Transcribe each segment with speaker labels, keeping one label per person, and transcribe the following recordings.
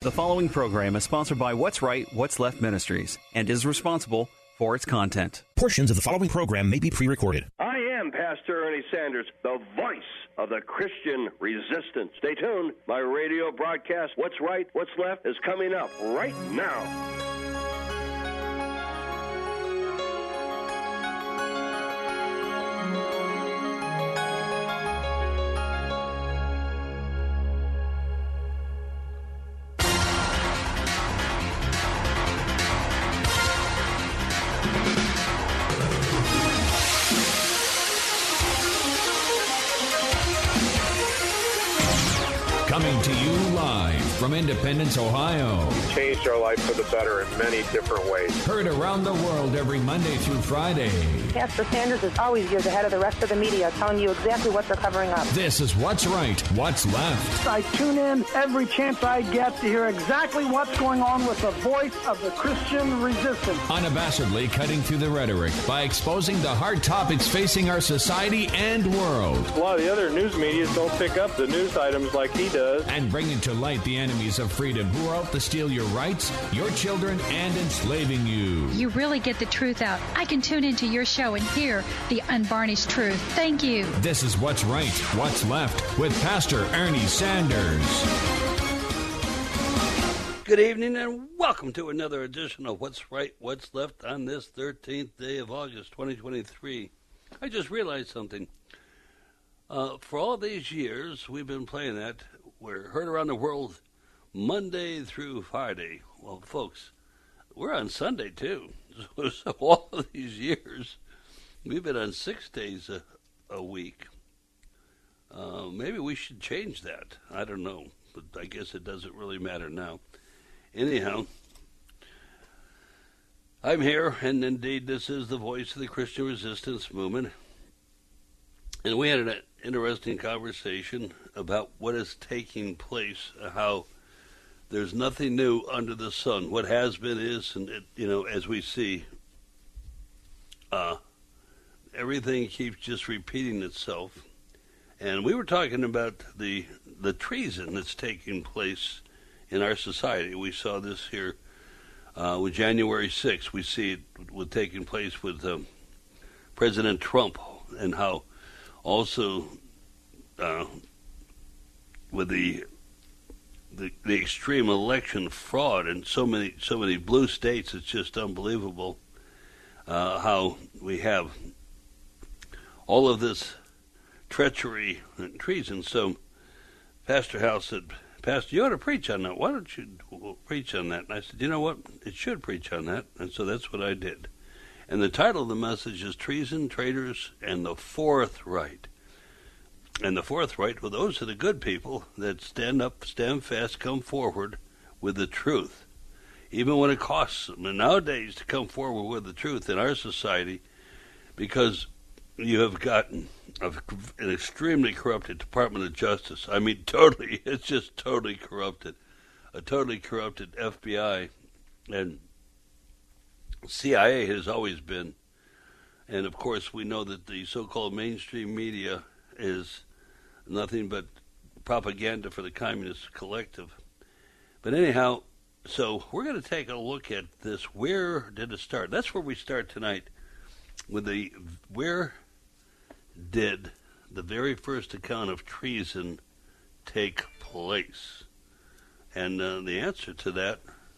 Speaker 1: The following program is sponsored by What's Right, What's Left Ministries and is responsible for its content.
Speaker 2: Portions of the following program may be pre-recorded.
Speaker 3: I am Pastor Ernie Sanders, the voice of the Christian resistance. Stay tuned. My radio broadcast, What's Right, What's Left, is coming up right now.
Speaker 4: Coming to you live from Independence, Ohio.
Speaker 5: Changed our life for the better in many different ways.
Speaker 4: Heard around the world every Monday through Friday.
Speaker 6: Pastor Sanders is always years ahead of the rest of the media, telling you exactly what they're covering up.
Speaker 4: This is What's Right, What's Left.
Speaker 7: I tune in every chance I get to hear exactly what's going on with the voice of the Christian resistance.
Speaker 4: Unabashedly cutting through the rhetoric by exposing the hard topics facing our society and world.
Speaker 5: A lot of the other news media don't pick up the news items like he does.
Speaker 4: And bringing to light the enemies of freedom who are out to steal your rights, your children, and enslaving you.
Speaker 8: You really get the truth out. I can tune into your show and hear the unvarnished truth. Thank you.
Speaker 4: This is What's Right, What's Left with Pastor Ernie Sanders.
Speaker 9: Good evening and welcome to another edition of What's Right, What's Left on this 13th day of August 2023. I just realized something. For all these years, we've been playing that. We're heard around the world Monday through Friday. Well, folks, we're on Sunday, too. So all of these years, we've been on 6 days a week. Maybe we should change that. I don't know, but I guess it doesn't really matter now. Anyhow, I'm here, and indeed this is the voice of the Christian resistance movement. And we had an interesting conversation about what is taking place, how there's nothing new under the sun. What has been is, and as we see, everything keeps just repeating itself. And we were talking about the treason that's taking place in our society. We saw this here with January 6th. We see it taking place with President Trump, and how also with the extreme election fraud in so many blue states. It's just unbelievable how we have all of this treachery and treason. So Pastor Hal said, "Pastor, you ought to preach on that. Why don't you preach on that?" And I said, "You know what? It should preach on that." And so that's what I did. And the title of the message is Treason, Traitors, and the Fourth Right. And the Fourth Right, well, those are the good people that stand up, stand fast, come forward with the truth, even when it costs them. And nowadays, to come forward with the truth in our society, because you have gotten an extremely corrupted Department of Justice. I mean, totally, it's just totally corrupted. A totally corrupted FBI, and CIA has always been. And, of course, we know that the so-called mainstream media is nothing but propaganda for the Communist Collective. But anyhow, so we're going to take a look at this. Where did it start? That's where we start tonight, with where did the very first account of treason take place? And the answer to that,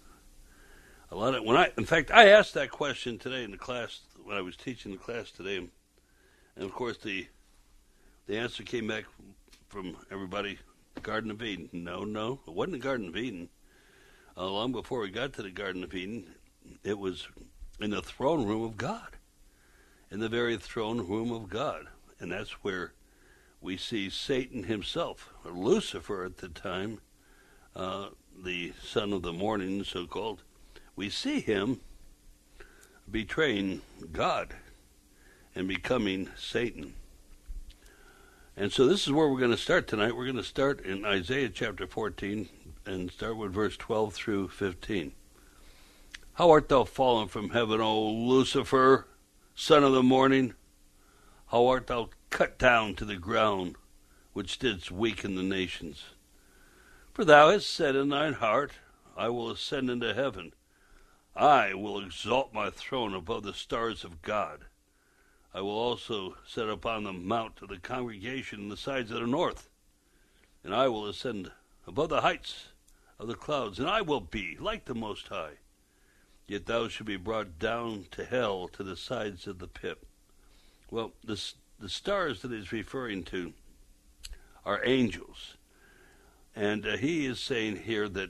Speaker 9: in fact, I asked that question today in the class when I was teaching the class today, and of course the answer came back from everybody: Garden of Eden. No, it wasn't the Garden of Eden. Long before we got to the Garden of Eden, it was in the throne room of God, in the very throne room of God, and that's where we see Satan himself, or Lucifer at the time, the son of the morning, so-called. We see him betraying God and becoming Satan. And so this is where we're going to start tonight. We're going to start in Isaiah chapter 14 and start with verse 12 through 15. How art thou fallen from heaven, O Lucifer, son of the morning? How art thou cut down to the ground, which didst weaken the nations? For thou hast said in thine heart, I will ascend into heaven. I will exalt my throne above the stars of God. I will also set upon the mount of the congregation in the sides of the north. And I will ascend above the heights of the clouds, and I will be like the Most High. Yet thou shalt be brought down to hell, to the sides of the pit. Well, the stars that he's referring to are angels. And he is saying here that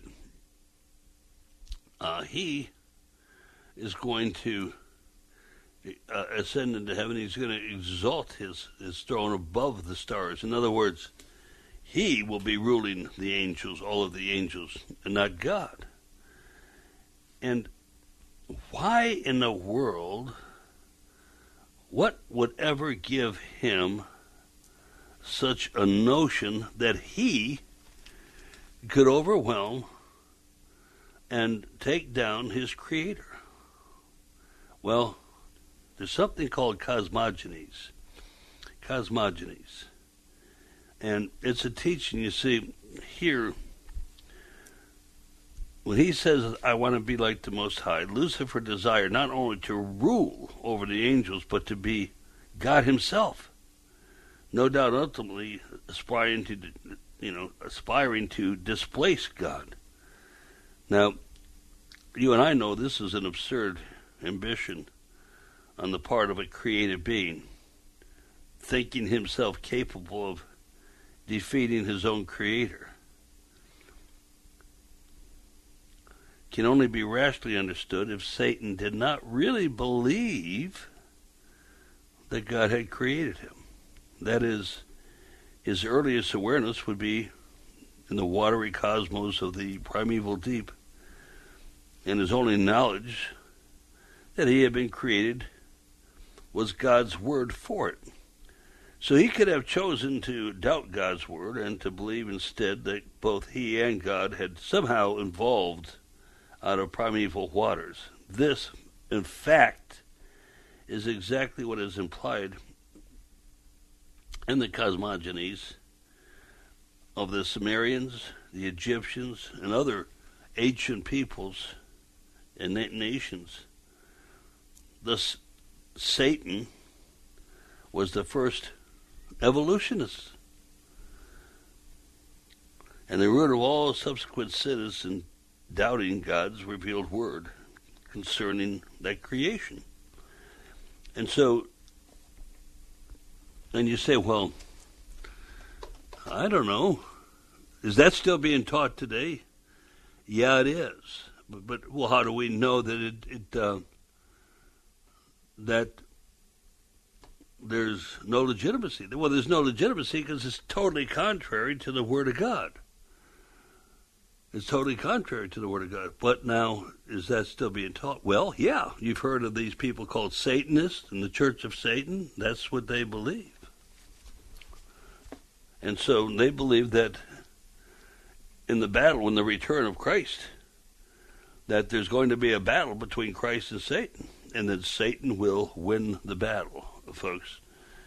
Speaker 9: he is going to ascend into heaven. He's going to exalt his throne above the stars. In other words, he will be ruling the angels, all of the angels, and not God. And why in the world, what would ever give him such a notion that he could overwhelm and take down his creator? Well, there's something called cosmogonies. Cosmogonies. And it's a teaching, you see, here, when he says, I want to be like the Most High, Lucifer desired not only to rule over the angels, but to be God himself. No doubt ultimately aspiring to displace God. Now, you and I know this is an absurd ambition on the part of a created being, thinking himself capable of defeating his own creator. Can only be rationally understood if Satan did not really believe that God had created him. That is, his earliest awareness would be in the watery cosmos of the primeval deep, and his only knowledge that he had been created was God's word for it. So he could have chosen to doubt God's word and to believe instead that both he and God had somehow evolved out of primeval waters. This, in fact, is exactly what is implied in the cosmogonies of the Sumerians, the Egyptians, and other ancient peoples and nations. Thus, Satan was the first evolutionist. And the root of all subsequent sin is in doubting God's revealed word concerning that creation. And so, and you say, well, I don't know, is that still being taught today? Yeah, it is. But well, how do we know that that there's no legitimacy? Well, there's no legitimacy because it's totally contrary to the Word of God. It's totally contrary to the Word of God. But now, is that still being taught? Well, yeah. You've heard of these people called Satanists in the Church of Satan. That's what they believe. And so they believe that in the battle, in the return of Christ, that there's going to be a battle between Christ and Satan, and that Satan will win the battle, folks.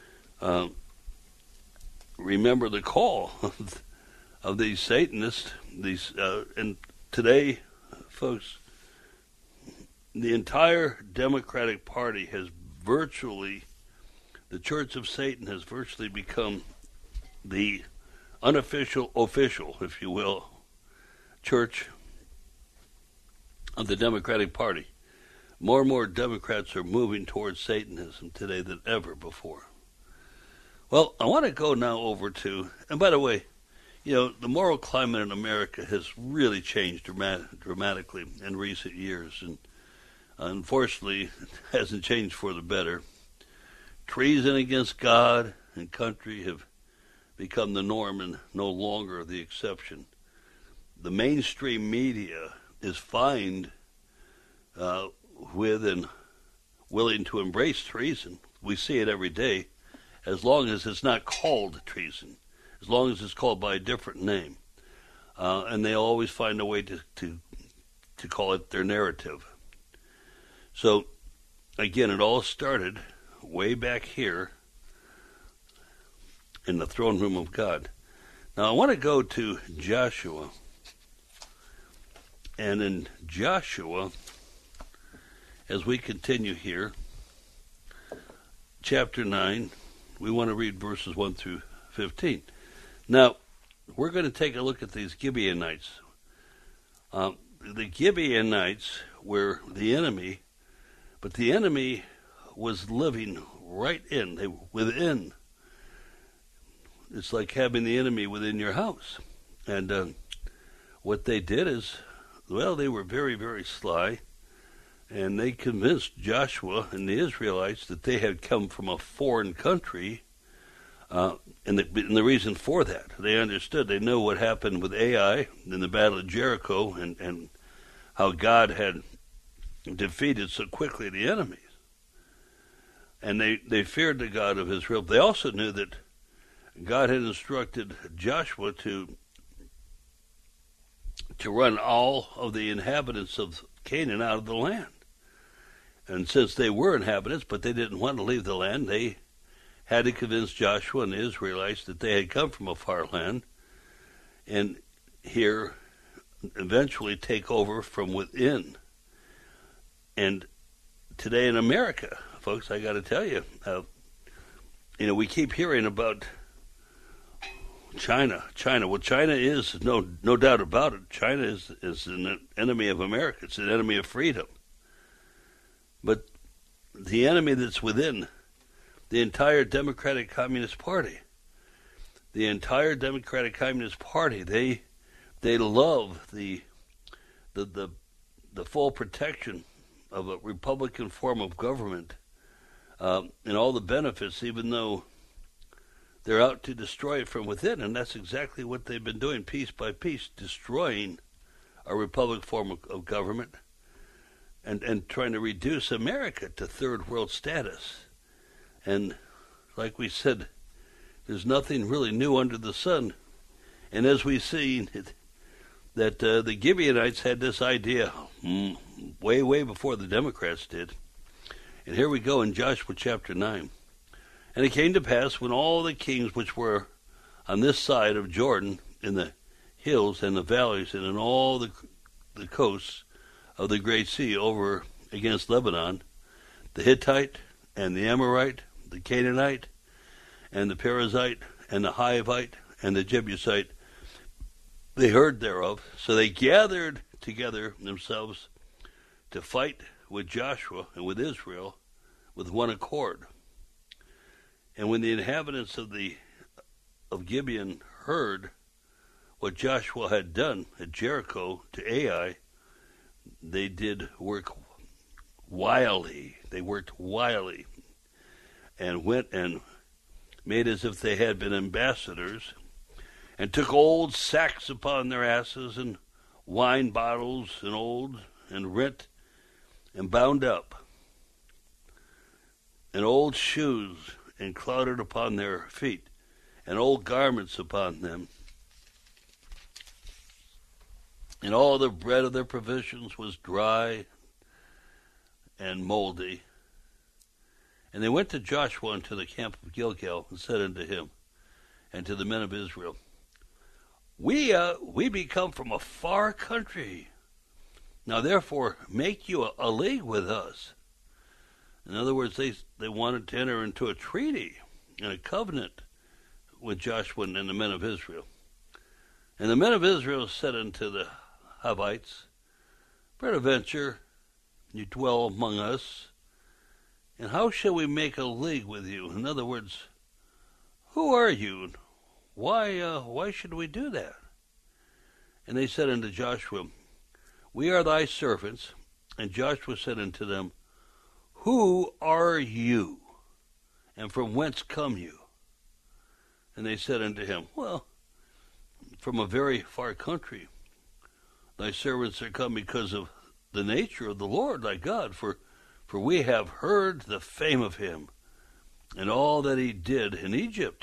Speaker 9: Remember the call of these Satanists. And today, folks, the entire Democratic Party has virtually, the Church of Satan has virtually become the unofficial, official, if you will, church of the Democratic Party. More and more Democrats are moving towards Satanism today than ever before. Well, I want to go now over to, and by the way, you know, the moral climate in America has really changed dramatically in recent years, and unfortunately, it hasn't changed for the better. Treason against God and country have become the norm and no longer the exception. The mainstream media is fine with and willing to embrace treason. We see it every day, as long as it's not called treason, as long as it's called by a different name. And they always find a way to call it their narrative. So, again, it all started way back here in the throne room of God. Now, I want to go to Joshua. And in Joshua, as we continue here, chapter 9, we want to read verses 1 through 15. Now, we're going to take a look at these Gibeonites. The Gibeonites were the enemy, but the enemy was living right within. It's like having the enemy within your house. And what they did is, well, they were very, very sly, and they convinced Joshua and the Israelites that they had come from a foreign country. And the reason for that, they understood, they know what happened with Ai in the Battle of Jericho and how God had defeated so quickly the enemies. And they feared the God of Israel. They also knew that God had instructed Joshua to run all of the inhabitants of Canaan out of the land. And since they were inhabitants, but they didn't want to leave the land, they had to convince Joshua and the Israelites that they had come from a far land and here eventually take over from within. And today in America, folks, I got to tell you, we keep hearing about China. Well, China is, no doubt about it, China is an enemy of America. It's an enemy of freedom. But the enemy that's within, the entire Democratic Communist Party, they love the full protection of a Republican form of government and all the benefits, even though they're out to destroy it from within. And that's exactly what they've been doing, piece by piece, destroying a Republican form of government and trying to reduce America to third world status. And like we said, there's nothing really new under the sun. And as we see that the Gibeonites had this idea way, way before the Democrats did. And here we go in Joshua chapter 9. And it came to pass when all the kings which were on this side of Jordan, in the hills and the valleys, and in all the coasts of the great sea over against Lebanon, the Hittite and the Amorite, the Canaanite, and the Perizzite, and the Hivite, and the Jebusite, they heard thereof. So they gathered together themselves to fight with Joshua and with Israel with one accord. And when the inhabitants of Gibeon heard what Joshua had done at Jericho to Ai, they did work wildly. They worked wildly and went and made as if they had been ambassadors and took old sacks upon their asses and wine bottles and rent and bound up and old shoes and clouded upon their feet and old garments upon them. And all the bread of their provisions was dry and moldy. And they went to Joshua unto the camp of Gilgal and said unto him and to the men of Israel, We be come from a far country. Now therefore make you a league with us. In other words, they wanted to enter into a treaty and a covenant with Joshua and the men of Israel. And the men of Israel said unto the Hivites, Peradventure you dwell among us, and how shall we make a league with you? In other words, who are you? Why should we do that? And they said unto Joshua, We are thy servants. And Joshua said unto them, Who are you? And from whence come you? And they said unto him, Well, from a very far country. Thy servants are come because of the nature of the Lord thy God, for we have heard the fame of him, and all that he did in Egypt,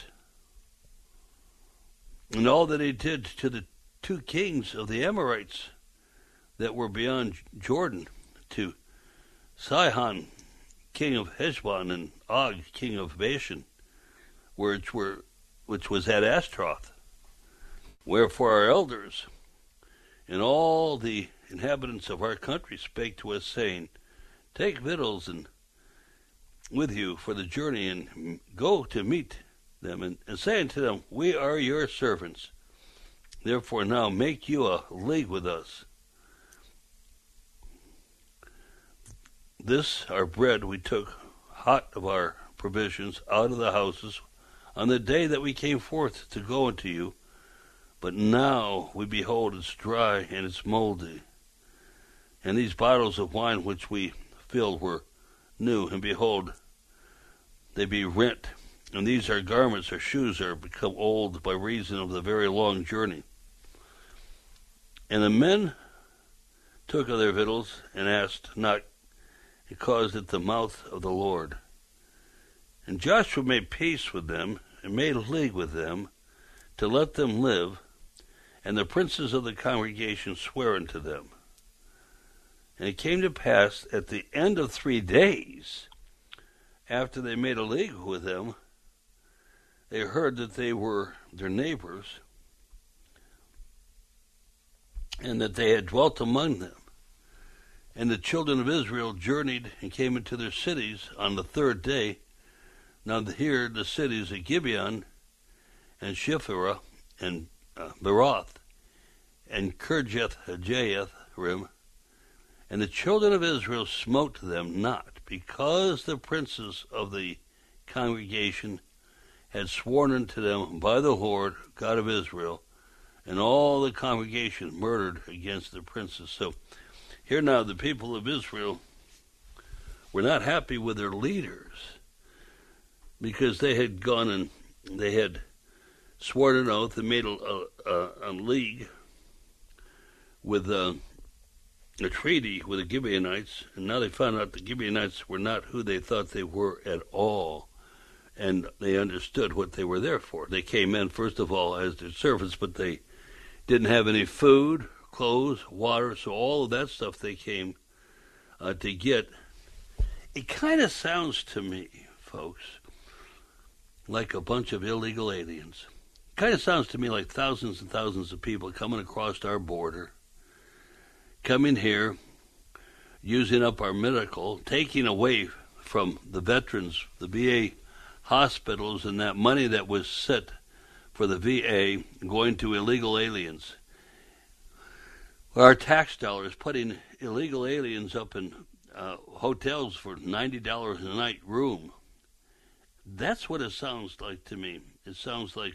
Speaker 9: and all that he did to the 2 kings of the Amorites that were beyond Jordan, to Sihon, king of Heshbon, and Og, king of Bashan, which was at Ashtaroth. Wherefore our elders and all the inhabitants of our country spake to us, saying, Take victuals and with you for the journey, and go to meet them, and say unto them, We are your servants. Therefore now make you a league with us. This our bread we took hot of our provisions out of the houses on the day that we came forth to go unto you, but now we behold it's dry and it's moldy. And these bottles of wine which we filled were new, and behold, they be rent, and these our garments, our shoes are become old by reason of the very long journey. And the men took of their victuals, and asked not, it caused at the mouth of the Lord. And Joshua made peace with them, and made a league with them, to let them live, and the princes of the congregation sware unto them. And it came to pass at the end of 3 days, after they made a league with them, they heard that they were their neighbors, and that they had dwelt among them. And the children of Israel journeyed and came into their cities on the 3rd day. Now here the cities of Gibeon, and Shiphrah, and Beroth, and Kirjath-Jearim. And the children of Israel smote them not, because the princes of the congregation had sworn unto them by the Lord God of Israel, and all the congregation murdered against the princes. So here now the people of Israel were not happy with their leaders, because they had gone and they had sworn an oath and made a league with a treaty with the Gibeonites, and now they found out the Gibeonites were not who they thought they were at all, and they understood what they were there for. They came in, first of all, as their servants, but they didn't have any food, clothes, water, so all of that stuff they came to get. It kind of sounds to me, folks, like a bunch of illegal aliens. It kind of sounds to me like thousands and thousands of people coming across our border, coming here, using up our medical, taking away from the veterans, the VA hospitals, and that money that was set for the VA going to illegal aliens. Our tax dollars putting illegal aliens up in hotels for $90 a night room. That's what it sounds like to me. It sounds like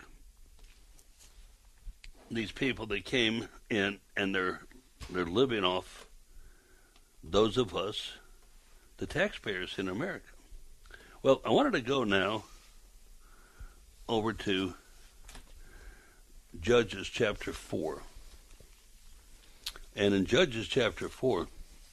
Speaker 9: these people that came in and they're living off those of us, the taxpayers in America. Well, I wanted to go now over to Judges chapter 4. And in Judges chapter 4,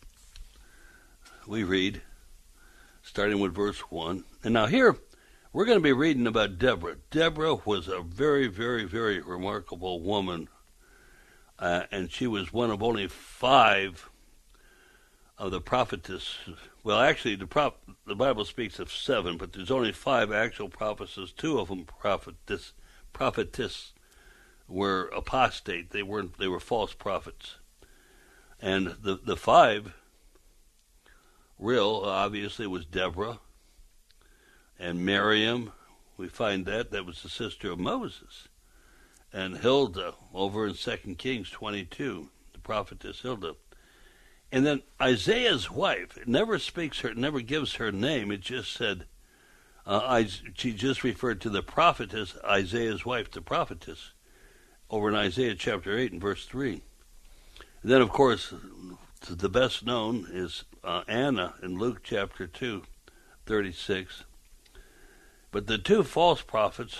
Speaker 9: we read, starting with verse 1. And now here, we're going to be reading about Deborah. Deborah was a very, very, very remarkable woman. And she was one of only 5 of the prophetesses. Well, actually, the Bible speaks of 7, but there's only 5 actual prophetesses. 2 of them prophetess were apostate. They were false prophets. And the 5 real, obviously, was Deborah and Miriam. We find that was the sister of Moses. And Hilda, over in 2 Kings 22, the prophetess Hilda. And then Isaiah's wife, it never gives her name. It just said, she just referred to the prophetess, Isaiah's wife, the prophetess, over in Isaiah chapter 8 and verse 3. And then, of course, the best known is Anna in Luke chapter 2, 36. But the 2 false prophets,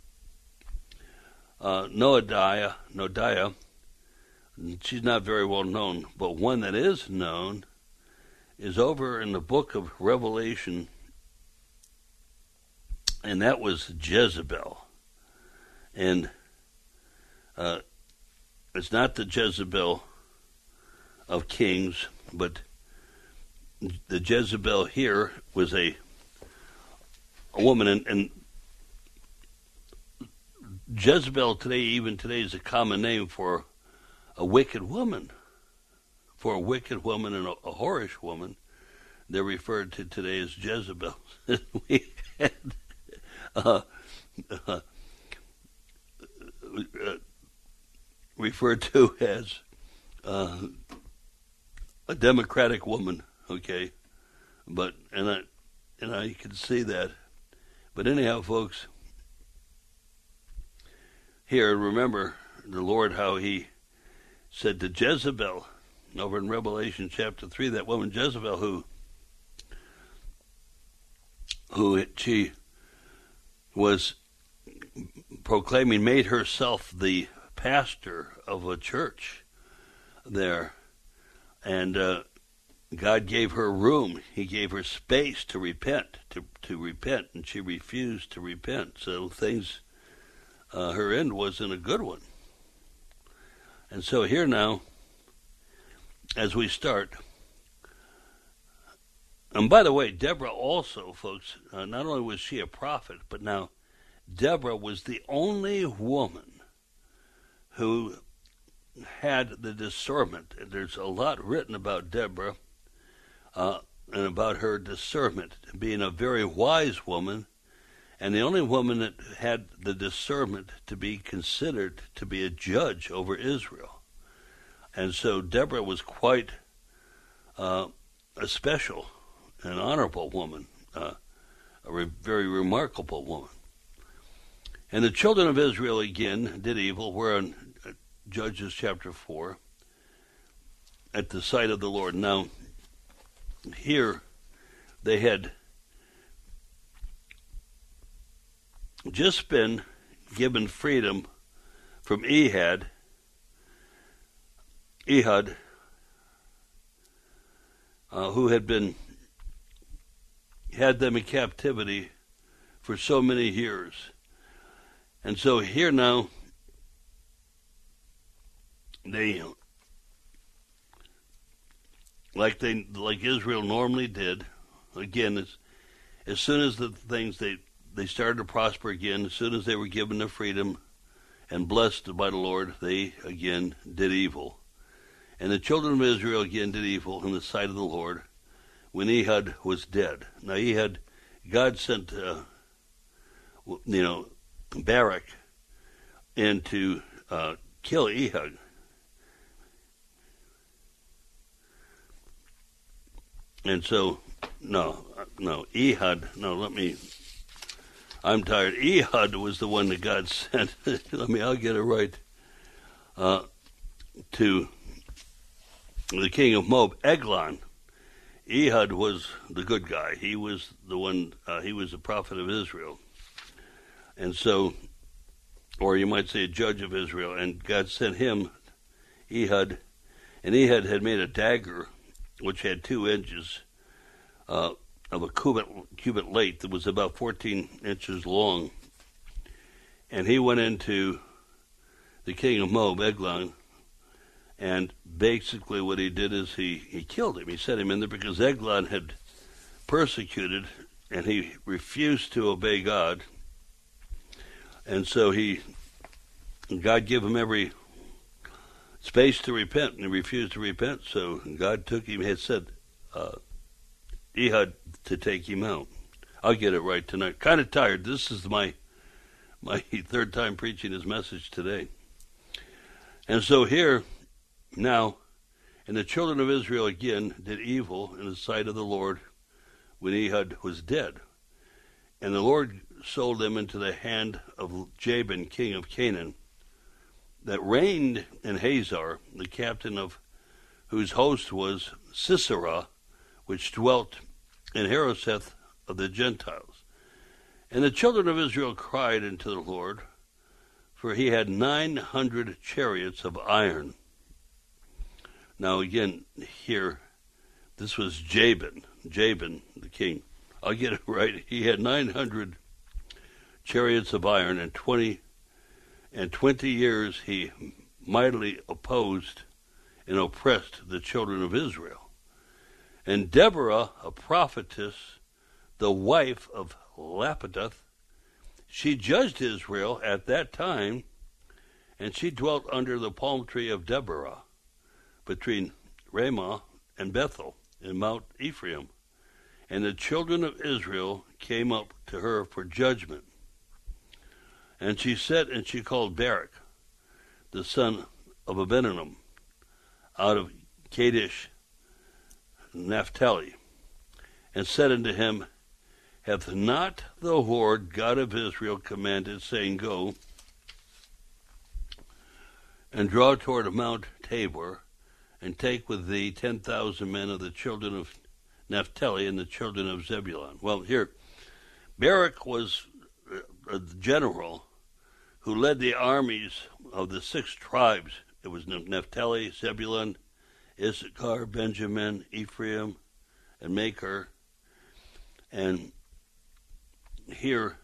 Speaker 9: Noadiah, she's not very well known, but one that is known is over in the book of Revelation, and that was Jezebel. And it's not the Jezebel of Kings, but the Jezebel here was a woman, and Jezebel today, even today, is a common name for a wicked woman, for a wicked woman and a whorish woman, they're referred to today as Jezebel. We had referred to as a Democratic woman, okay? But and I can see that. But anyhow, folks, here, remember the Lord, how he said to Jezebel over in Revelation chapter 3, that woman Jezebel who she was proclaiming, made herself the pastor of a church there. And God gave her room. He gave her space to repent, to repent, and she refused to repent. So things, her end wasn't a good one. And so here now, as we start, and by the way, Deborah also, folks, not only was she a prophet, but now Deborah was the only woman who had the discernment. There's a lot written about Deborah and about her discernment, being a very wise woman, and the only woman that had the discernment to be considered to be a judge over Israel. And so Deborah was quite a special and honorable woman, a very remarkable woman. And the children of Israel again did evil. We're in Judges chapter 4, at the sight of the Lord. Now, here they had just been given freedom from Ehud, who had them in captivity for so many years. And so here now, they, like Israel normally did, again, as soon as the things they started to prosper again, as soon as they were given their freedom and blessed by the Lord, they again did evil. And the children of Israel again did evil in the sight of the Lord when Ehud was dead. Now God sent, Barak in to kill Ehud. And so, I'm tired. Ehud was the one that God sent. I'll get it right. To the king of Moab, Eglon. Ehud was the good guy. He was the one, he was the prophet of Israel. And so, or you might say a judge of Israel, and God sent him, Ehud, and Ehud had made a dagger which had 2 inches of a cubit length that was about 14 inches long. And he went into the king of Moab, Eglon, and basically what he did is he killed him. He set him in there because Eglon had persecuted, and he refused to obey God. And so God gave him every space to repent, and he refused to repent. So God took him, had said, Ehud to take him out. I'll get it right tonight. Kind of tired. This is my 3rd time preaching his message today. And so here, now, and the children of Israel again did evil in the sight of the Lord when Ehud was dead. And the Lord sold them into the hand of Jabin, king of Canaan, that reigned in Hazor, the captain of whose host was Sisera, which dwelt in Harosheth of the Gentiles. And the children of Israel cried unto the Lord, for he had 900 chariots of iron. Now again, here, this was Jabin, the king. I'll get it right. He had 900 chariots of iron, and 20 years he mightily opposed and oppressed the children of Israel. And Deborah, a prophetess, the wife of Lapidoth, she judged Israel at that time, and she dwelt under the palm tree of Deborah, between Ramah and Bethel in Mount Ephraim. And the children of Israel came up to her for judgment. And she called Barak, the son of Abinadab, out of Kadesh, Naphtali, and said unto him, Hath not the Lord God of Israel commanded, saying, Go and draw toward Mount Tabor, and take with thee 10,000 men of the children of Naphtali and the children of Zebulun. Well, here, Barak was a general who led the armies of the 6 tribes. It was Naphtali, Zebulun, Issachar, Benjamin, Ephraim, and Machir. And here,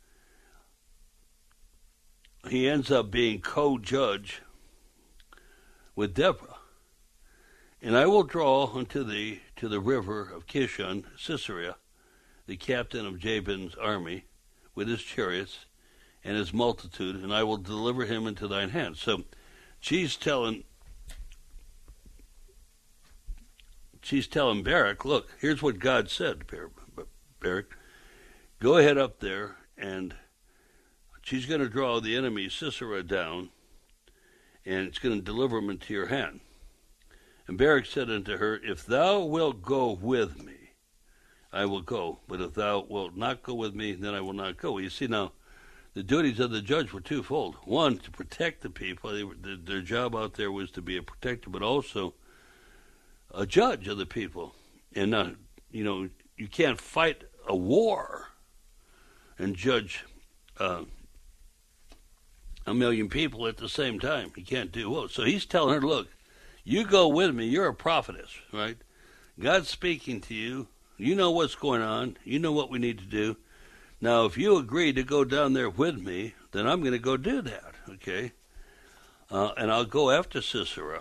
Speaker 9: he ends up being co-judge with Deborah. And I will draw unto thee to the river of Kishon Sisera, the captain of Jabin's army, with his chariots and his multitude, and I will deliver him into thine hand. So she's telling Barak, look, here's what God said, Barak, go ahead up there, and she's going to draw the enemy Sisera down, and it's going to deliver him into your hand. And Barak said unto her, If thou wilt go with me, I will go. But if thou wilt not go with me, then I will not go. You see, now, the duties of the judge were twofold. One, to protect the people. Their job out there was to be a protector, but also a judge of the people. And, you can't fight a war and judge a million people at the same time. You can't do well. So he's telling her, look, you go with me. You're a prophetess, right? God's speaking to you. You know what's going on. You know what we need to do. Now, if you agree to go down there with me, then I'm going to go do that, okay? And I'll go after Sisera.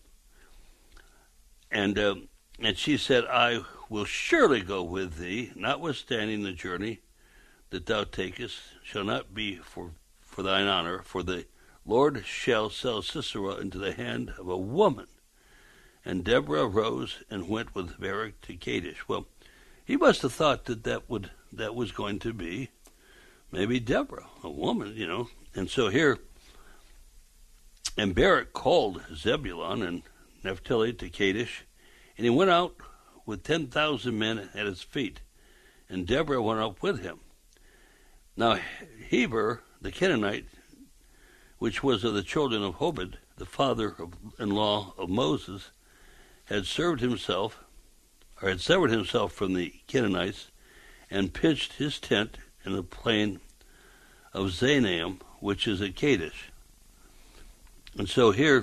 Speaker 9: And she said, I will surely go with thee, notwithstanding the journey that thou takest shall not be for thine honor, for the Lord shall sell Sisera into the hand of a woman. And Deborah rose and went with Barak to Kadesh. Well, he must have thought that was going to be maybe Deborah, a woman, And so here, and Barak called Zebulun and Naphtali to Kadesh, and he went out with 10,000 men at his feet, and Deborah went up with him. Now Heber, the Canaanite, which was of the children of Hobed, the father-in-law of Moses, had severed himself from the Canaanites, and pitched his tent in the plain of Zanaim, which is at Kadesh. And so here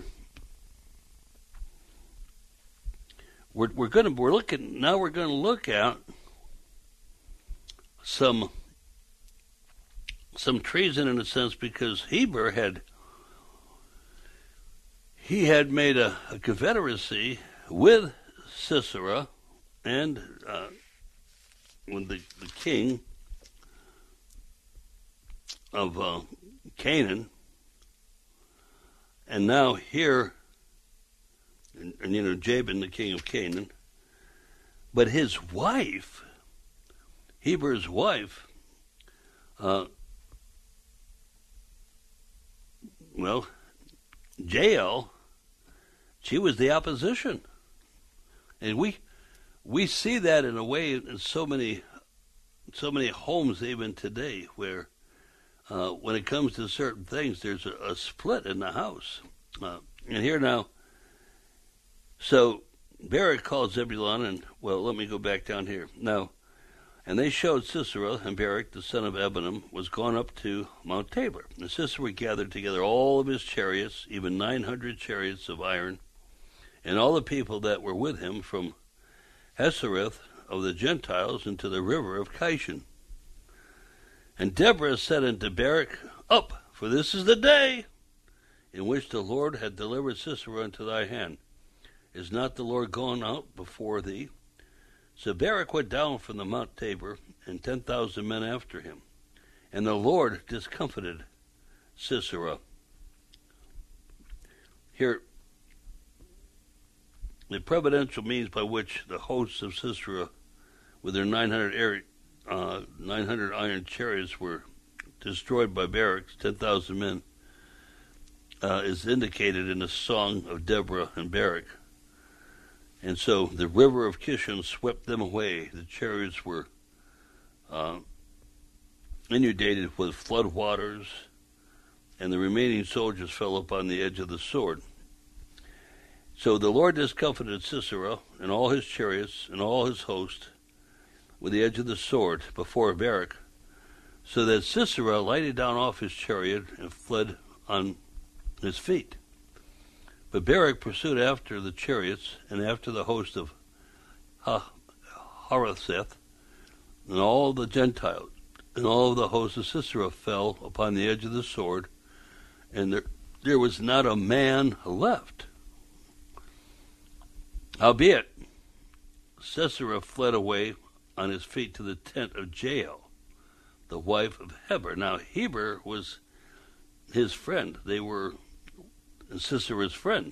Speaker 9: we're going to look at some treason in a sense, because Heber had made a confederacy with Sisera and with the king of Canaan, and now here, and Jabin, the king of Canaan, but his wife, Heber's wife, Jael, she was the opposition. And we see that in a way in so many homes even today, where when it comes to certain things, there's a split in the house. And here now, so Barak called Zebulun, and let me go back down here now. And they showed Sisera, and Barak, the son of Abinadab, was gone up to Mount Tabor. And Sisera gathered together all of his chariots, even 900 chariots of iron, and all the people that were with him from Hasereth of the Gentiles into the river of Kishon. And Deborah said unto Barak, Up, for this is the day in which the Lord had delivered Sisera into thy hand. Is not the Lord gone out before thee? So Barak went down from the Mount Tabor, and 10,000 men after him. And the Lord discomfited Sisera. Here, the providential means by which the hosts of Sisera, with their 900 iron chariots, were destroyed by Barak's 10,000 men, is indicated in the song of Deborah and Barak. And so the river of Kishon swept them away. The chariots were inundated with flood waters, and the remaining soldiers fell upon the edge of the sword. So the Lord discomfited Sisera and all his chariots and all his host with the edge of the sword before Barak, so that Sisera lighted down off his chariot and fled on his feet. But Barak pursued after the chariots and after the host of Harosheth, and all the Gentiles and all of the hosts of Sisera fell upon the edge of the sword, and there was not a man left. Howbeit, Sisera fled away on his feet to the tent of Jael, the wife of Heber. Now, Heber was his friend. They were Sisera's friend.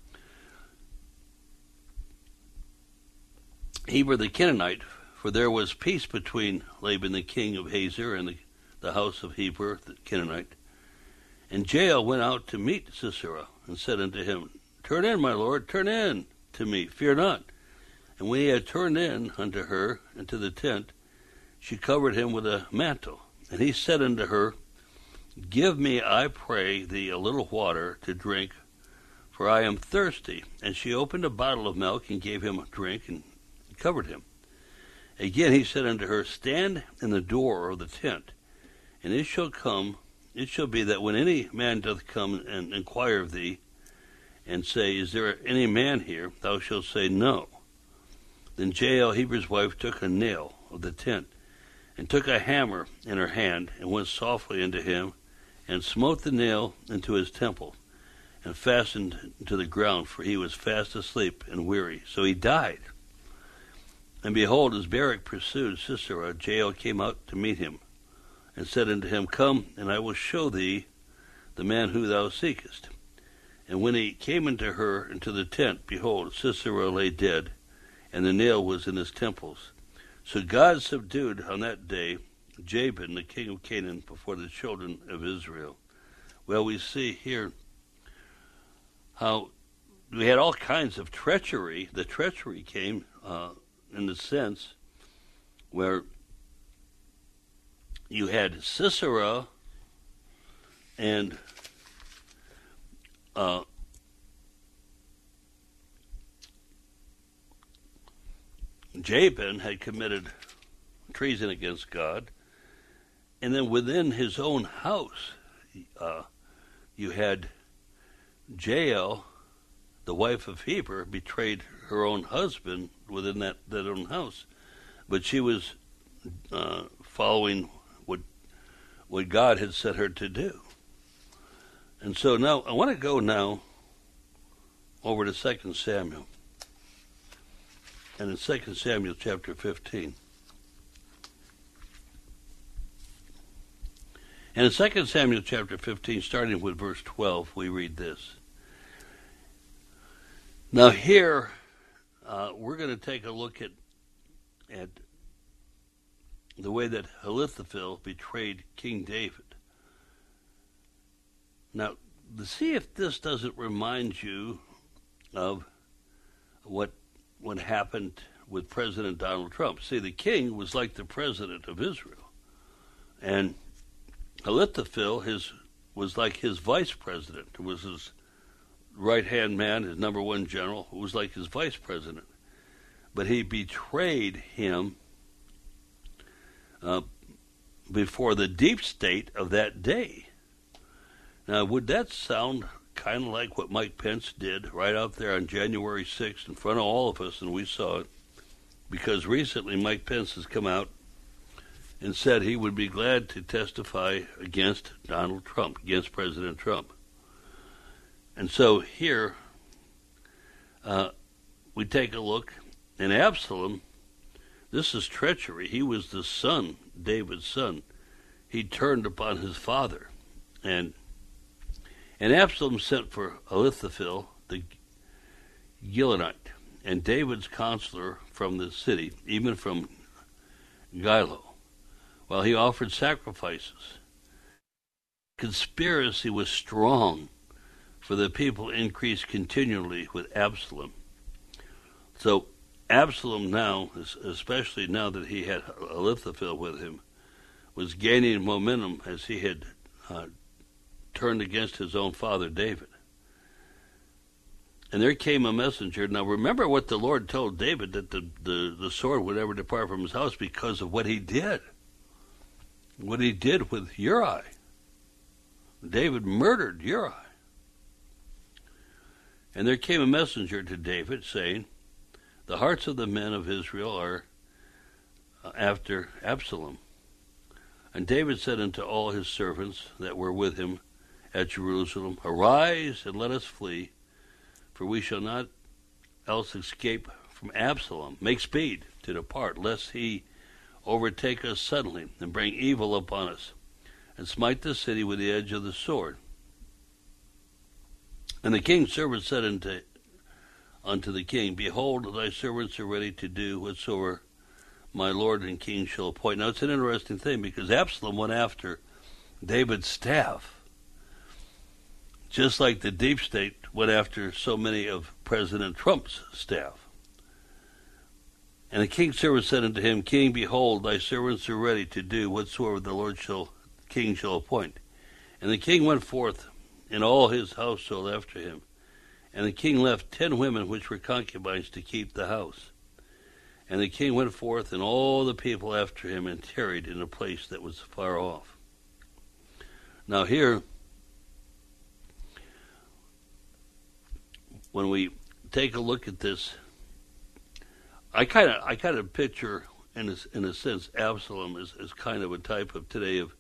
Speaker 9: Heber the Canaanite, for there was peace between Laban the king of Hazor and the house of Heber the Canaanite. And Jael went out to meet Sisera and said unto him, Turn in, my lord, turn in to me, fear not. And when he had turned in unto her into the tent, she covered him with a mantle. And he said unto her, Give me, I pray thee, a little water to drink, for I am thirsty. And she opened a bottle of milk and gave him a drink and covered him. Again he said unto her, Stand in the door of the tent, and it shall be that when any man doth come and inquire of thee, and say, Is there any man here? Thou shalt say, No. Then Jael, Heber's wife, took a nail of the tent, and took a hammer in her hand, and went softly unto him, and smote the nail into his temple, and fastened to the ground, for he was fast asleep and weary. So he died. And behold, as Barak pursued Sisera, Jael came out to meet him, and said unto him, Come, and I will show thee the man who thou seekest. And when he came into her into the tent, behold, Sisera lay dead, and the nail was in his temples. So God subdued on that day Jabin, the king of Canaan, before the children of Israel. Well, we see here how we had all kinds of treachery. The treachery came in the sense where you had Sisera and Jabin had committed treason against God, and then within his own house you had Jael, the wife of Heber, betrayed her own husband within that own house, but she was following what God had set her to do. And so now I want to go now over to 2 Samuel. And in 2 Samuel chapter 15. And in 2 Samuel chapter 15, starting with verse 12, we read this. Now here, we're going to take a look at the way that Ahithophel betrayed King David. Now, to see if this doesn't remind you of what happened with President Donald Trump. See, the king was like the president of Israel, and Ahithophel was like his vice president. It was his right-hand man, his number one general, who was like his vice president. But he betrayed him before the deep state of that day. Now, would that sound kind of like what Mike Pence did right out there on January 6th in front of all of us, and we saw it? Because recently Mike Pence has come out and said he would be glad to testify against Donald Trump, against President Trump. And so here we take a look, and Absalom, this is treachery. He was the son, David's son. He turned upon his father, and Absalom sent for Ahithophel the Gilonite, and David's counselor from the city, even from Gilo, while he offered sacrifices. Conspiracy was strong, for the people increased continually with Absalom. So Absalom now, especially now that he had Ahithophel with him, was gaining momentum as he had turned against his own father David. And there came a messenger. Now remember what the Lord told David, that the sword would never depart from his house because of what he did. What he did with Uriah. David murdered Uriah. And there came a messenger to David saying, the hearts of the men of Israel are after Absalom. And David said unto all his servants that were with him at Jerusalem, arise and let us flee, for we shall not else escape from Absalom. Make speed to depart, lest he overtake us suddenly, and bring evil upon us, and smite the city with the edge of the sword. And the king's servants said unto the king, behold, thy servants are ready to do whatsoever my lord and king shall appoint. Now it's an interesting thing, because Absalom went after David's staff, just like the deep state went after so many of President Trump's staff. And the king's servant said unto him, King, behold, thy servants are ready to do whatsoever the king shall appoint. And the king went forth, and all his household after him. And the king left 10 women which were concubines to keep the house. And the king went forth, and all the people after him, and tarried in a place that was far off. Now here, when we take a look at this, I kind of picture, in a sense, Absalom as kind of a type of today of,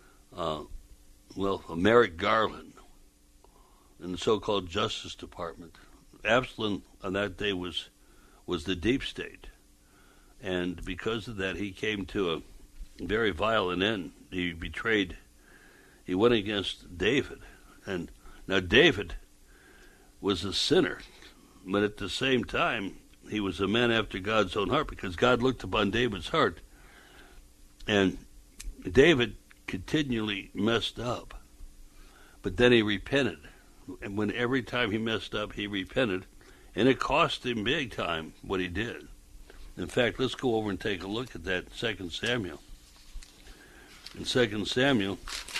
Speaker 9: a Merrick Garland in the so-called Justice Department. Absalom on that day was the deep state, and because of that, he came to a very violent end. He went against David, and now David was a sinner, but at the same time, he was a man after God's own heart, because God looked upon David's heart. And David continually messed up, but then he repented. And when every time he messed up, he repented, and it cost him big time what he did. In fact, let's go over and take a look at that 2 Samuel. In 2 Samuel,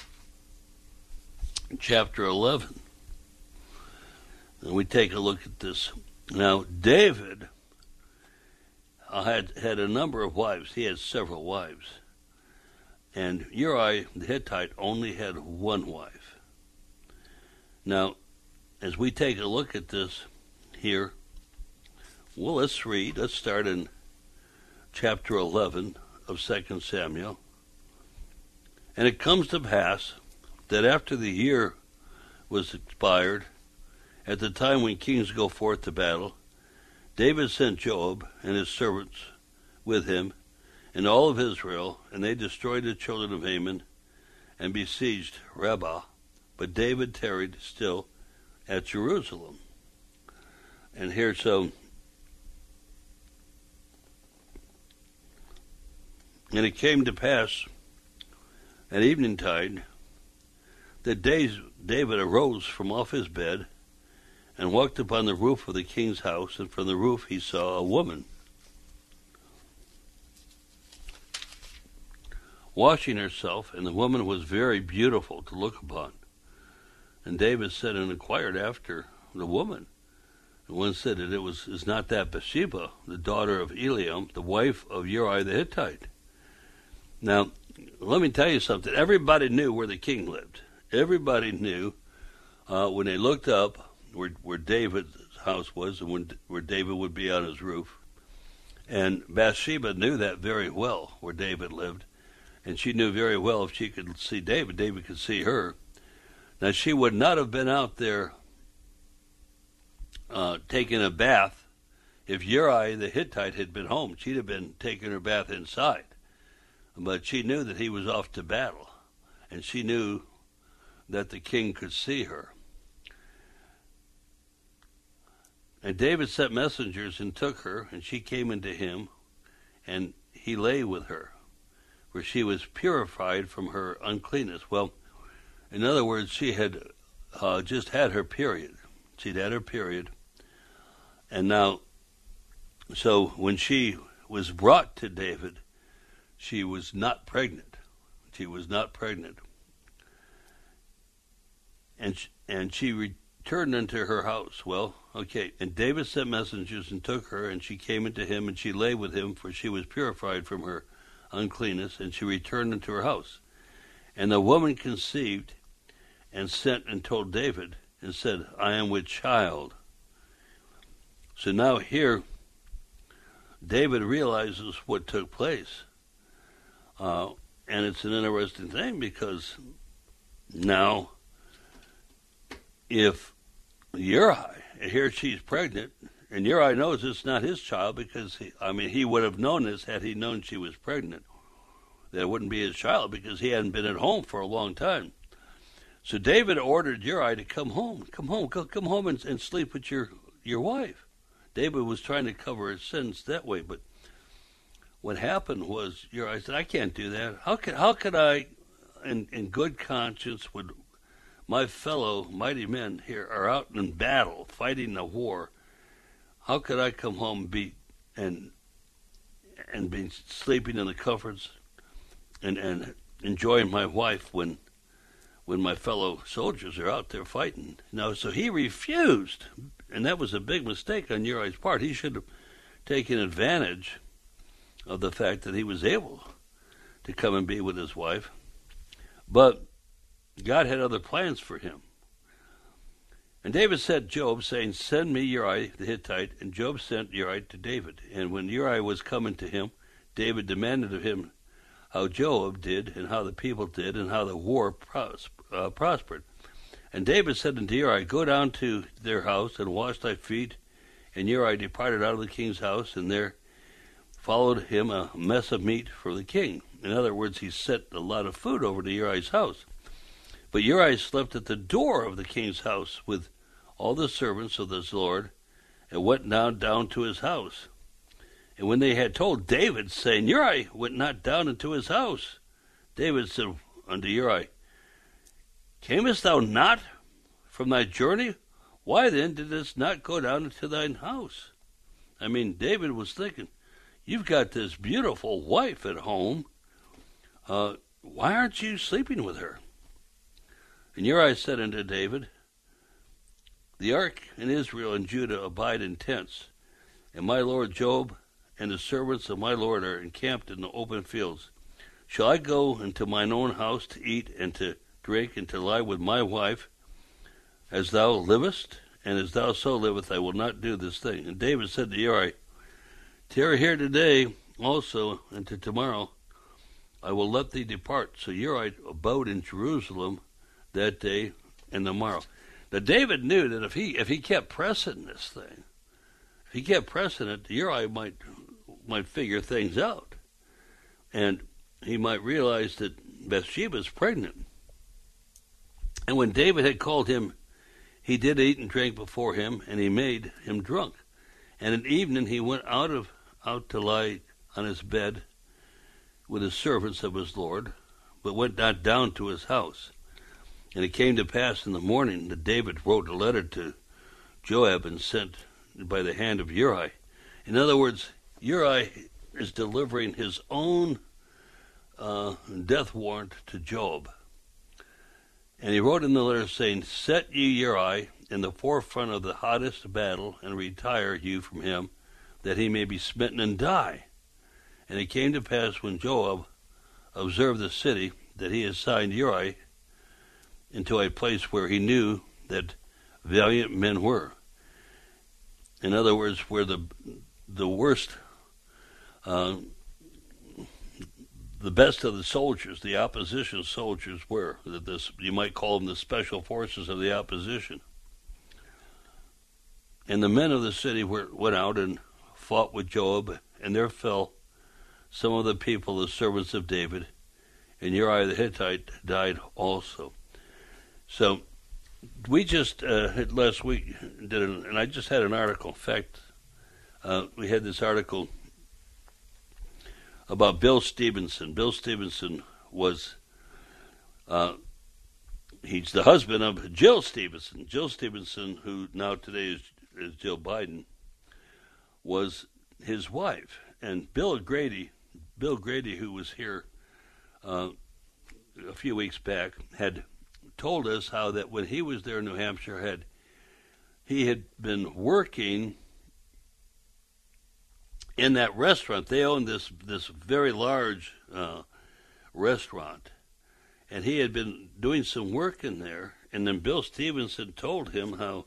Speaker 9: chapter 11, and we take a look at this. Now, David had a number of wives. He had several wives. And Uriah the Hittite only had one wife. Now, as we take a look at this here, well, let's read. Let's start in chapter 11 of 2 Samuel. And it comes to pass that after the year was expired, at the time when kings go forth to battle, David sent Joab and his servants with him and all of Israel, and they destroyed the children of Ammon and besieged Rabbah. But David tarried still at Jerusalem. And here, so, and it came to pass at eventide that David arose from off his bed and walked upon the roof of the king's house, and from the roof he saw a woman washing herself, and the woman was very beautiful to look upon. And David said and inquired after the woman. And one said that is not that Bathsheba, the daughter of Eliam, the wife of Uriah the Hittite? Now, let me tell you something. Everybody knew where the king lived. Everybody knew when they looked up where David's house was, and where David would be on his roof. And Bathsheba knew that very well, where David lived. And she knew very well if she could see David, David could see her. Now, she would not have been out there taking a bath if Uriah the Hittite had been home. She'd have been taking her bath inside. But she knew that he was off to battle, and she knew that the king could see her. And David sent messengers and took her, and she came into him, and he lay with her, for she was purified from her uncleanness. Well, in other words, she had just had her period. She'd had her period. And now, so when she was brought to David, she was not pregnant. She was not pregnant. And she returned into her house. Well, okay. And David sent messengers and took her, and she came into him, and she lay with him, for she was purified from her uncleanness, and she returned into her house. And the woman conceived and sent and told David and said, I am with child. So now here, David realizes what took place. And it's an interesting thing because now if Uriah, here she's pregnant, and Uriah knows it's not his child because, he would have known this had he known she was pregnant. That it wouldn't be his child because he hadn't been at home for a long time. So David ordered Uriah to come home and sleep with your wife. David was trying to cover his sins that way, but what happened was Uriah said, I can't do that. How could I, in good conscience, would my fellow mighty men here are out in battle, fighting a war, how could I come home and be sleeping in the comforts and enjoying my wife when my fellow soldiers are out there fighting? No, so he refused, and that was a big mistake on Uriah's part. He should have taken advantage of the fact that he was able to come and be with his wife. But God had other plans for him. And David sent Joab, saying, send me Uriah the Hittite. And Joab sent Uriah to David. And when Uriah was coming to him, David demanded of him how Joab did, and how the people did, and how the war prospered. And David said unto Uriah, go down to their house, and wash thy feet. And Uriah departed out of the king's house, and there followed him a mess of meat for the king. In other words, he sent a lot of food over to Uriah's house. But Uriah slept at the door of the king's house with all the servants of his lord, and went down to his house. And when they had told David, saying, Uriah went not down into his house, David said unto Uriah, camest thou not from thy journey? Why then didst not go down into thine house? David was thinking, you've got this beautiful wife at home. Why aren't you sleeping with her? And Uriah said unto David, the ark and Israel and Judah abide in tents, and my lord Joab and the servants of my lord are encamped in the open fields. Shall I go into mine own house to eat and to drink and to lie with my wife, as thou livest? And as thou so livest, I will not do this thing. And David said to Uriah, tarry here today also, and to tomorrow I will let thee depart. So Uriah abode in Jerusalem that day and the morrow. Now David knew that if he kept pressing this thing, if he kept pressing it, Uriah might figure things out, and he might realize that Bathsheba's pregnant. And when David had called him, he did eat and drink before him, and he made him drunk. And at evening he went out to lie on his bed with the servants of his lord, but went not down to his house. And it came to pass in the morning that David wrote a letter to Joab and sent by the hand of Uriah. In other words, Uriah is delivering his own death warrant to Joab. And he wrote in the letter saying, set ye Uriah in the forefront of the hottest battle, and retire you from him, that he may be smitten and die. And it came to pass when Joab observed the city, that he assigned Uriah into a place where he knew that valiant men were. In other words, where the worst, the best of the soldiers, the opposition soldiers were. You might call them the special forces of the opposition. And the men of the city went out and fought with Joab, and there fell some of the people, the servants of David, and Uriah the Hittite died also. So we just last week did and I just had an article. In fact, we had this article about Bill Stevenson. Bill Stevenson was he's the husband of Jill Stevenson. Jill Stevenson, who now today is Jill Biden, was his wife. And Bill Grady, who was here a few weeks back, had told us how that when he was there in New Hampshire, he had been working in that restaurant. They owned this very large restaurant, and he had been doing some work in there. And then Bill Stevenson told him how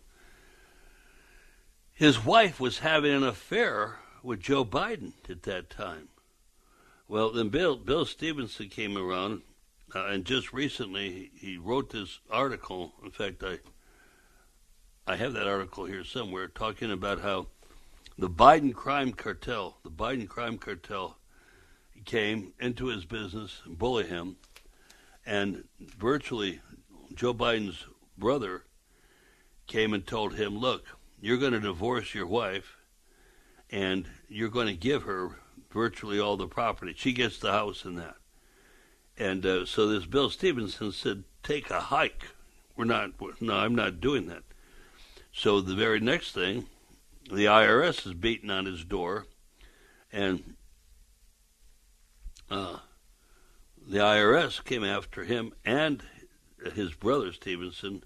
Speaker 9: his wife was having an affair with Joe Biden at that time. Well, then Bill Stevenson came around, and just recently he wrote this article. In fact, I have that article here somewhere, talking about how the Biden crime cartel came into his business, bully him, and virtually Joe Biden's brother came and told him, look, you're going to divorce your wife, and you're going to give her virtually all the property. She gets the house and that. And so this Bill Stevenson said, take a hike. I'm not doing that. So the very next thing, the IRS is beating on his door, and the IRS came after him and his brother Stevenson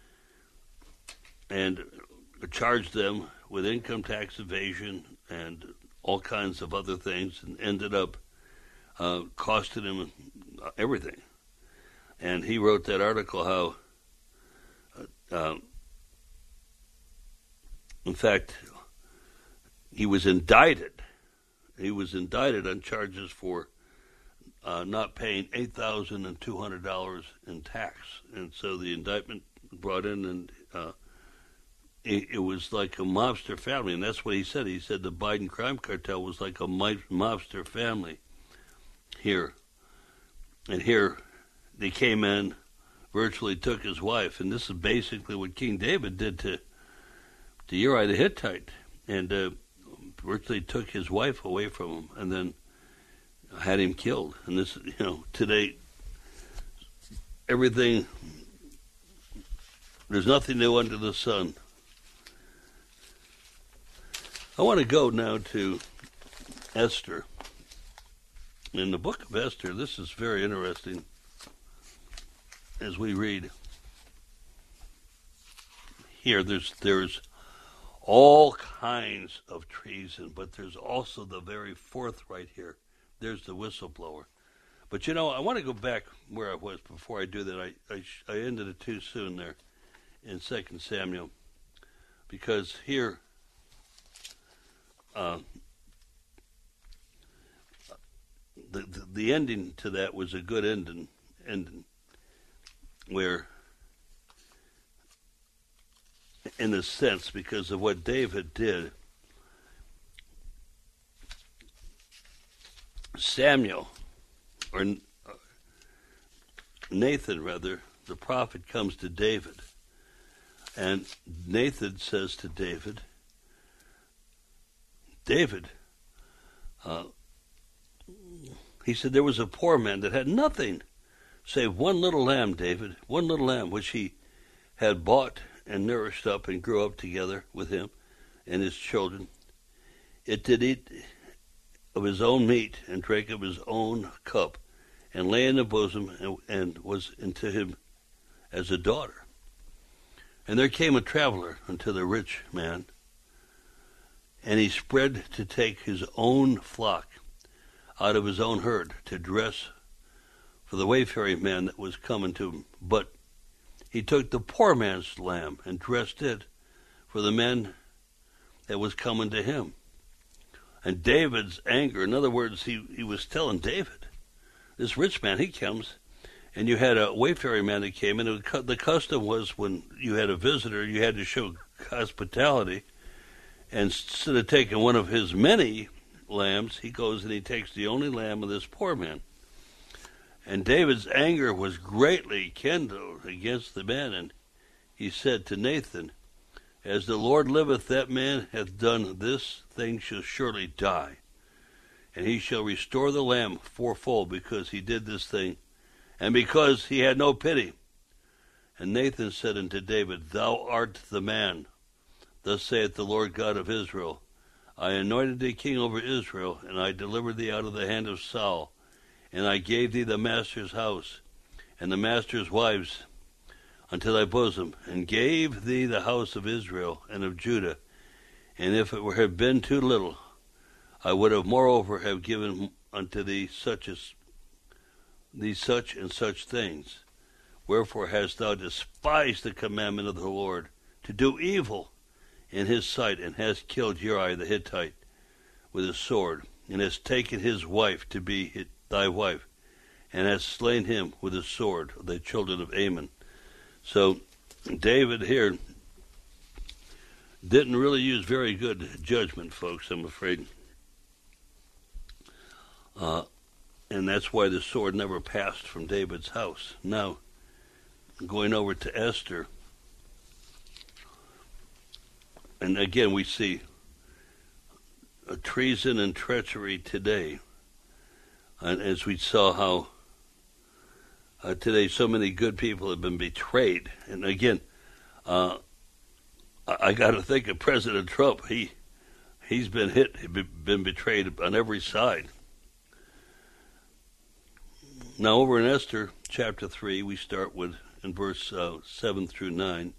Speaker 9: and charged them with income tax evasion and all kinds of other things, and ended up costing him everything. And he wrote that article how, in fact, he was indicted. He was indicted on charges for not paying $8,200 in tax. And so the indictment brought in, and it was like a mobster family. And that's what he said. He said the Biden crime cartel was like a mobster family here. And here they came in, virtually took his wife. And this is basically what King David did to Uriah the Hittite, and virtually took his wife away from him, and then had him killed. And this, today, everything, there's nothing new under the sun. I want to go now to Esther. In the book of Esther, this is very interesting as we read. Here, there's all kinds of treason, but there's also the very fourth right here. There's the whistleblower. But I want to go back where I was before I do that. I ended it too soon there in 2 Samuel, because here the ending to that was a good ending where, in a sense, because of what David did, Samuel, or Nathan rather, the prophet, comes to David, and Nathan says to David, he said, there was a poor man that had nothing save one little lamb, David, one little lamb, which he had bought and nourished up and grew up together with him and his children. It did eat of his own meat and drank of his own cup, and lay in the bosom, and was unto him as a daughter. And there came a traveler unto the rich man, and he spread to take his own flock out of his own herd to dress for the wayfaring man that was coming to him. But he took the poor man's lamb and dressed it for the man that was coming to him. And David's anger, in other words, he was telling David, this rich man, he comes, and you had a wayfaring man that came, and the custom was when you had a visitor, you had to show hospitality. And instead of taking one of his many lambs, he goes and he takes the only lamb of this poor man. And David's anger was greatly kindled against the man, and he said to Nathan, As the Lord liveth, that man hath done this thing shall surely die. And he shall restore the lamb fourfold, because he did this thing, and because he had no pity. And Nathan said unto David, Thou art the man. Thus saith the Lord God of Israel, I anointed thee king over Israel, and I delivered thee out of the hand of Saul, and I gave thee the master's house, and the master's wives unto thy bosom, and gave thee the house of Israel and of Judah. And if it had been too little, I would have moreover have given unto thee such and such things. Wherefore hast thou despised the commandment of the Lord, to do evil in his sight, and hast killed Uriah the Hittite with a sword, and hast taken his wife to be thy wife, and hast slain him with a sword of the children of Ammon. So David here didn't really use very good judgment, folks, I'm afraid. And that's why the sword never passed from David's house. Now, going over to Esther, and again we see a treason and treachery today. And as we saw how today so many good people have been betrayed. And again, I got to think of President Trump. He's been been betrayed on every side. Now over in Esther chapter 3, we start with in verse 7 through 9.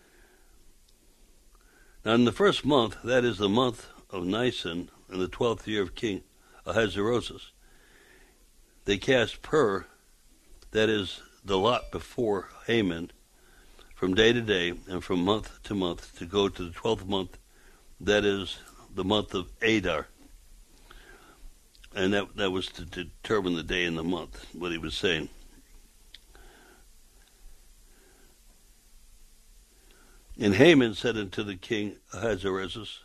Speaker 9: Now in the first month, that is the month of Nisan, in the 12th year of King Ahasuerus, they cast pur, that is the lot before Haman, from day to day and from month to month, to go to the 12th month, that is the month of Adar. And that was to determine the day and the month, what he was saying. And Haman said unto the king Ahasuerus,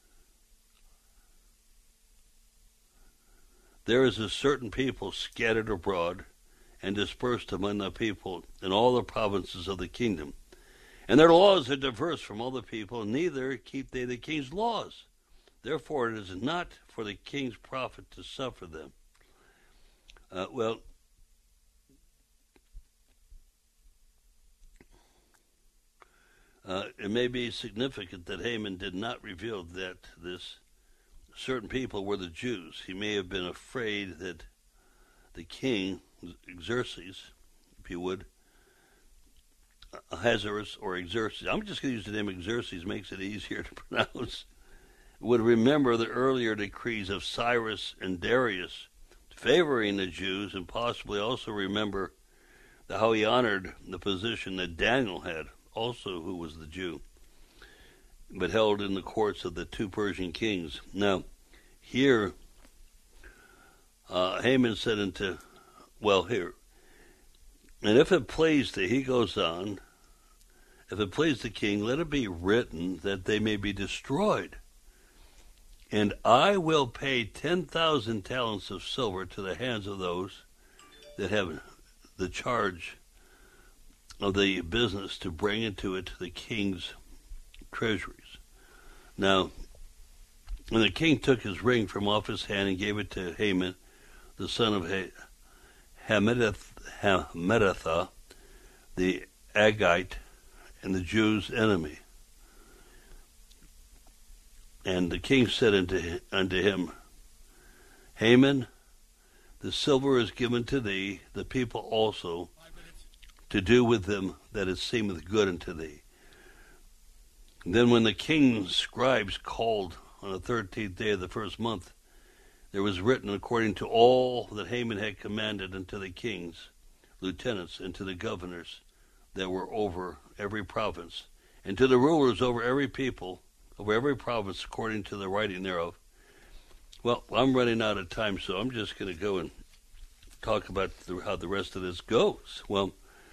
Speaker 9: There is a certain people scattered abroad and dispersed among the people in all the provinces of the kingdom. And their laws are diverse from all the people, neither keep they the king's laws. Therefore it is not for the king's profit to suffer them. It may be significant that Haman did not reveal that this certain people were the Jews. He may have been afraid that the king, Xerxes, if you would, Ahasuerus or Xerxes, I'm just going to use the name Xerxes, makes it easier to pronounce, would remember the earlier decrees of Cyrus and Darius favoring the Jews, and possibly also remember how he honored the position that Daniel had, also who was the Jew, but held in the courts of the two Persian kings. Now, here, Haman said unto, and if it please thee, he goes on, if it please the king, let it be written that they may be destroyed. And I will pay 10,000 talents of silver to the hands of those that have the charge of the business to bring into it the king's treasuries. Now, when the king took his ring from off his hand and gave it to Haman, the son of Hammedatha, the Agagite, and the Jews' enemy. And the king said unto him, Haman, the silver is given to thee, the people also, to do with them that it seemeth good unto thee. Then when the king's scribes called on the 13th day of the first month, there was written according to all that Haman had commanded unto the king's lieutenants and to the governors that were over every province, and to the rulers over every people, over every province according to the writing thereof. Well, I'm running out of time, so I'm just going to go and talk about how the rest of this goes. Well,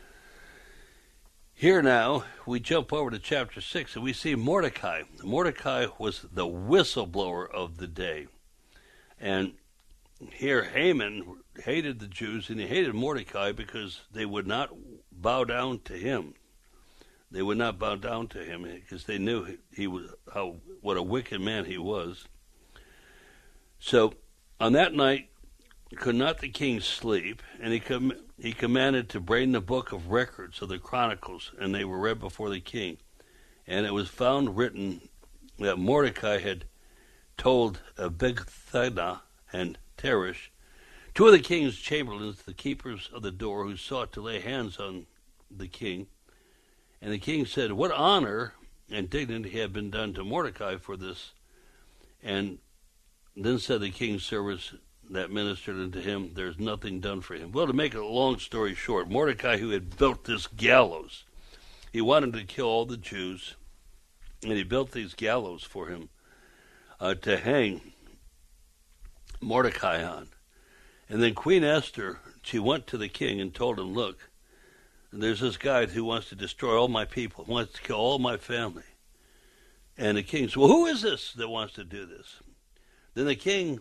Speaker 9: here now, we jump over to chapter 6, and we see Mordecai. Mordecai was the whistleblower of the day. And here Haman hated the Jews, and he hated Mordecai because they would not bow down to him. They would not bow down to him because they knew he was what a wicked man he was. So on that night could not the king sleep, and he commanded to bring the book of records of the Chronicles, and they were read before the king. And it was found written that Mordecai had told Bigthana and Teresh, two of the king's chamberlains, the keepers of the door, who sought to lay hands on the king. And the king said, "What honor and dignity had been done to Mordecai for this?" And then said the king's servants that ministered unto him, "There's nothing done for him." Well, to make a long story short, Mordecai, who had built this gallows, he wanted to kill all the Jews, and he built these gallows for him to hang Mordecai on. And then Queen Esther, she went to the king and told him, "Look, there's this guy who wants to destroy all my people, wants to kill all my family." And the king said, "Well, who is this that wants to do this?" Then the king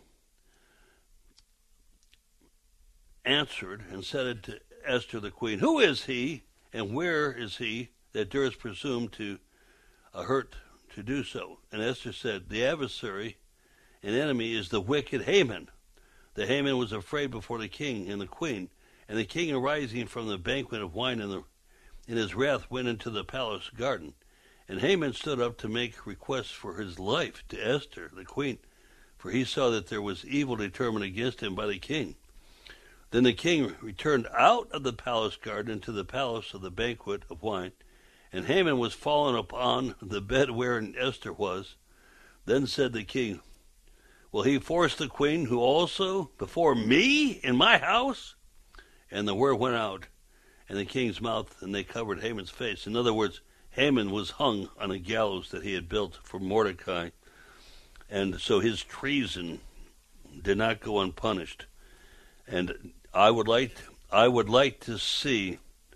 Speaker 9: answered and said to Esther the queen, "Who is he, and where is he that durst presume to hurt to do so?" And Esther said, "The adversary and enemy is the wicked Haman." The Haman was afraid before the king and the queen. And the king, arising from the banquet of wine in his wrath, went into the palace garden. And Haman stood up to make requests for his life to Esther, the queen, for he saw that there was evil determined against him by the king. Then the king returned out of the palace garden into the palace of the banquet of wine, and Haman was fallen upon the bed wherein Esther was. Then said the king, "Will he force the queen, who also before me in my house?" And the word went out in the king's mouth, and they covered Haman's face. In other words, Haman was hung on a gallows that he had built for Mordecai, and so his treason did not go unpunished. And I would like to see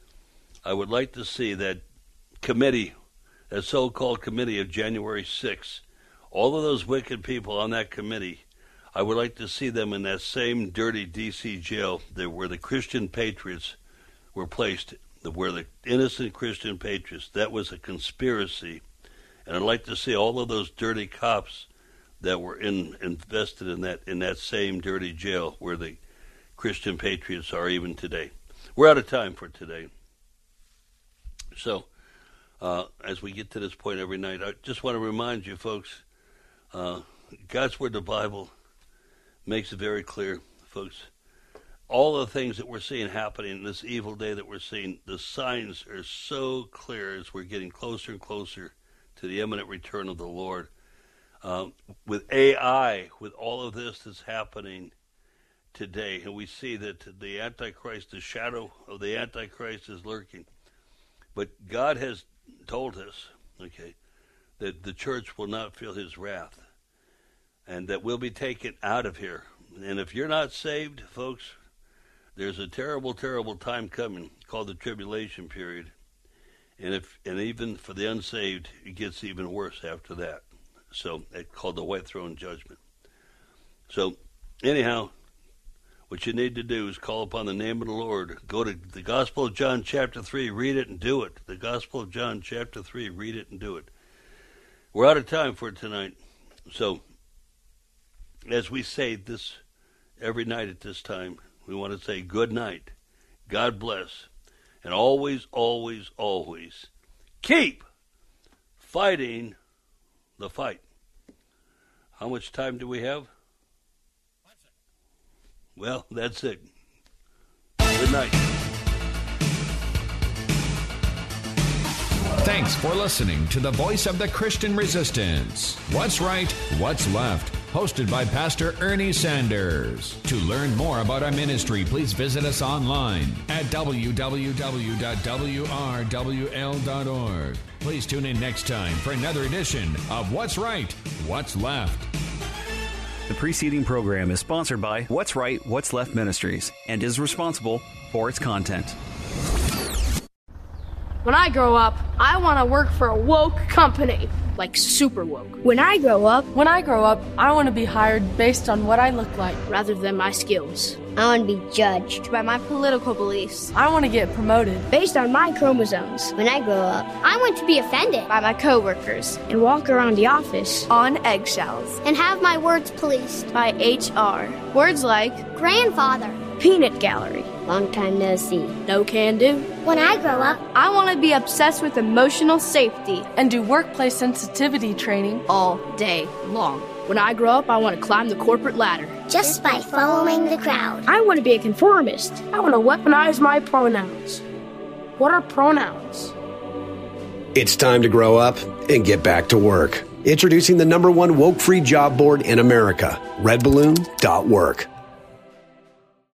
Speaker 9: that committee, that so-called committee of January 6th, all of those wicked people on that committee, I would like to see them in that same dirty D.C. jail where the Christian patriots were placed, where the innocent Christian patriots, that was a conspiracy. And I'd like to see all of those dirty cops that were invested in that same dirty jail where the Christian patriots are even today. We're out of time for today. So, as we get to this point every night, I just want to remind you folks, God's Word, the Bible, makes it very clear, folks. All the things that we're seeing happening in this evil day that we're seeing, the signs are so clear as we're getting closer and closer to the imminent return of the Lord. With AI, with all of this that's happening today, and we see that the Antichrist, the shadow of the Antichrist is lurking. But God has told us, that the church will not feel his wrath, and that we'll be taken out of here. And if you're not saved, folks, there's a terrible, terrible time coming called the tribulation period. And even for the unsaved, it gets even worse after that. So it's called the white throne judgment. So anyhow, what you need to do is call upon the name of the Lord. Go to the Gospel of John chapter 3, read it and do it. The Gospel of John chapter 3, read it and do it. We're out of time for tonight. So as we say this every night at this time, we want to say good night, God bless, and always, always, always keep fighting the fight. How much time do we have? Well, that's it. Good night.
Speaker 4: Thanks for listening to the Voice of the Christian Resistance. What's Right, What's Left? Hosted by Pastor Ernie Sanders. To learn more about our ministry, please visit us online at www.wrwl.org. Please tune in next time for another edition of What's Right, What's Left.
Speaker 1: The preceding program is sponsored by What's Right, What's Left Ministries and is responsible for its content.
Speaker 10: When I grow up, I want to work for a woke company. like super woke.
Speaker 11: When I grow up,
Speaker 12: I want to be hired based on what I look like
Speaker 10: rather than my skills.
Speaker 11: I want to be judged
Speaker 12: by my political beliefs.
Speaker 11: I want to get promoted
Speaker 12: based on my chromosomes.
Speaker 11: When I grow up,
Speaker 13: I want to be offended
Speaker 12: by my coworkers
Speaker 11: and walk around the office
Speaker 12: on eggshells
Speaker 13: and have my words policed
Speaker 12: by HR. Words like
Speaker 13: grandfather,
Speaker 11: peanut gallery, long time no see,
Speaker 10: no can do.
Speaker 13: When I grow up,
Speaker 12: I want to be obsessed with emotional safety and do workplace sensitivity training all day long.
Speaker 10: When I grow up, I want to climb the corporate ladder.
Speaker 13: Just by following the crowd.
Speaker 11: I want to be a conformist. I want to weaponize my pronouns. What are pronouns?
Speaker 14: It's time to grow up and get back to work. Introducing the #1 woke-free job board in America, redballoon.work.